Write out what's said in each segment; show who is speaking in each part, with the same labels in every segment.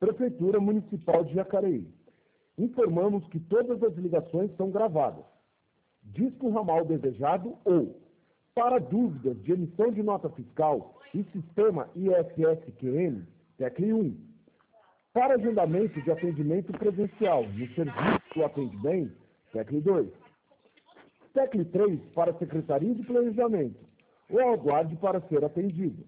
Speaker 1: Prefeitura Municipal de Jacareí. Informamos que todas as ligações são gravadas. Disque o ramal desejado ou, para dúvidas de emissão de nota fiscal e sistema ISSQN, tecle 1. Para agendamento de atendimento presencial no serviço do Atende Bem, tecle 2. Tecle 3 para Secretaria de Planejamento ou aguarde para ser atendido.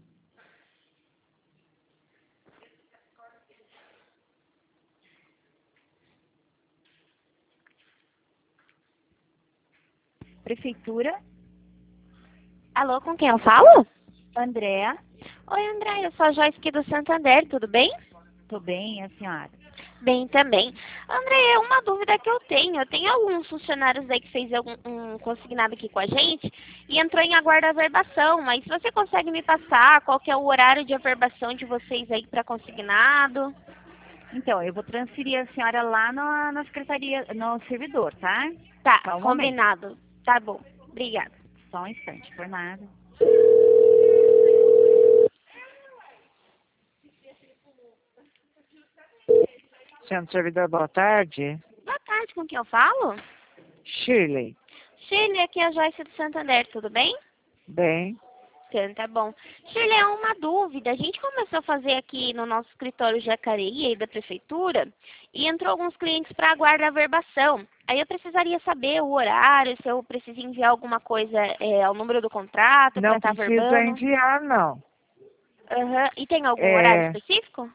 Speaker 2: Prefeitura,
Speaker 3: Alô, com quem eu falo?
Speaker 2: Andréa.
Speaker 3: Oi, André, eu sou a Joyce aqui do Santander, tudo bem?
Speaker 2: Tô bem, a senhora?
Speaker 3: Bem também. André, uma dúvida que eu tenho. Eu tenho alguns funcionários aí que fez um consignado aqui com a gente e entrou em aguardo averbação, mas você consegue me passar qual que é o horário de averbação de vocês aí para consignado?
Speaker 2: Então, eu vou transferir a senhora lá na secretaria, no servidor, tá?
Speaker 3: Tá,
Speaker 2: Só um momento.
Speaker 3: combinado. Tá bom, obrigada.
Speaker 2: Só um instante, por nada.
Speaker 4: Centro Servidor, boa tarde.
Speaker 3: Boa tarde, com quem eu falo?
Speaker 4: Shirley.
Speaker 3: Shirley, aqui é a Joyce do Santander, tudo bem?
Speaker 4: Bem,
Speaker 3: Então, tá bom. Shirley, é uma dúvida. A gente começou a fazer aqui no nosso escritório de Jacareí, aí da prefeitura, e entrou alguns clientes para aguardar a averbação. Aí eu precisaria saber o horário, se eu preciso enviar alguma coisa ao número do contrato para
Speaker 4: não
Speaker 3: estar
Speaker 4: precisa
Speaker 3: averbando.
Speaker 4: enviar, não.
Speaker 3: Aham. E tem algum
Speaker 4: É.
Speaker 3: horário específico?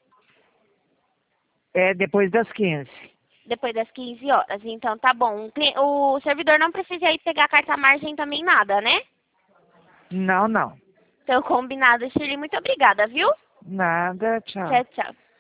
Speaker 4: É depois das 15.
Speaker 3: Depois das 15 horas. Então, tá bom. O servidor não precisa ir pegar a carta margem também nada, né?
Speaker 4: Não, não.
Speaker 3: Então, combinado, Shirley. Muito obrigada, viu?
Speaker 4: Nada, tchau.
Speaker 3: Tchau, tchau.